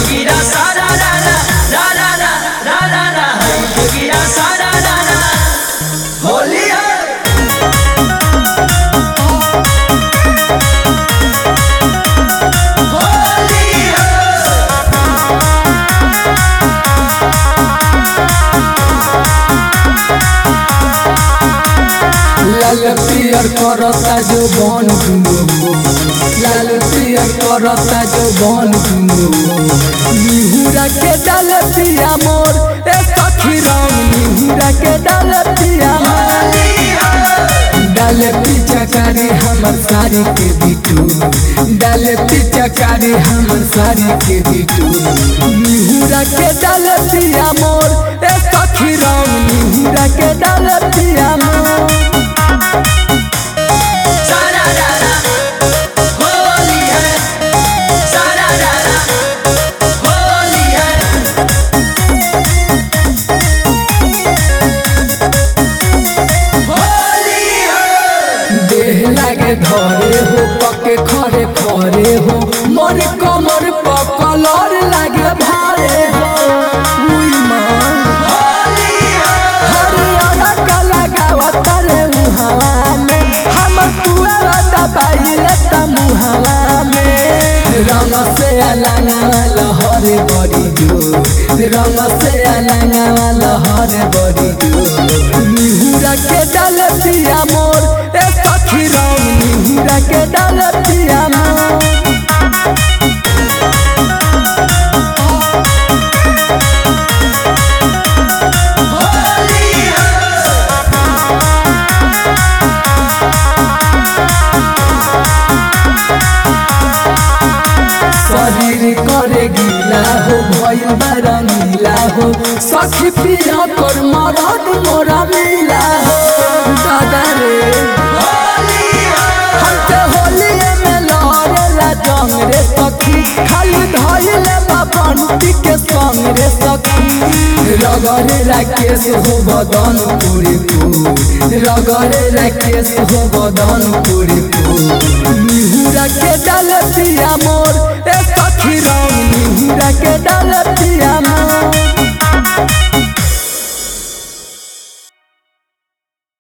जोगिरा सारा रा रा रा रा रा रा रा हाय जोगिरा सारा रा रा होली है। लाल पियर करता जो बन दुनो लाल पियर करता जो बन दुनो निहुरा के डाल पिया मोर ए सखी रंग निहुरा के डाल पिया डाल पिचकारी हमर साड़ी के बिटू डाल पिचकारी हमर साड़ी के बिटू निहुरा के डाल पिया मोर ए सखी रंग निहुरा के डाल पिया मोर सारा रा रा होली है सारा रा रा होली है। होली है देह लागे धरे हो पके खरे खरे हो मोर कमर पर कलर लागे भारे हो उई मां होली है हरियाणा का लगावत रे मुहावा में हम तुआ दबाइले त मुहावा में रंग से अलंगा लहरे बड़ी जो रंग से अलंगा लहरे बड़ी जो निहुरा के डाल पिया मोर ए सखी रंग निहुरा के डाल पिया मोर होली है शरीर करे गीला हो भइल बड़ा नीला हो सखी पिया कर मरद मोरा मिला हो दादा रे होली है हमके होली में लहरेला जंग रे सखी खाली धइले बाबंती के संग रे सखी रगरे राकेश हो बदन पूरी पूर रगरे राकेश हो बदन पूरी पूर निहुरा के डाल पिया मोर ए सखी रंग निहुरा के डाल पिया मोर।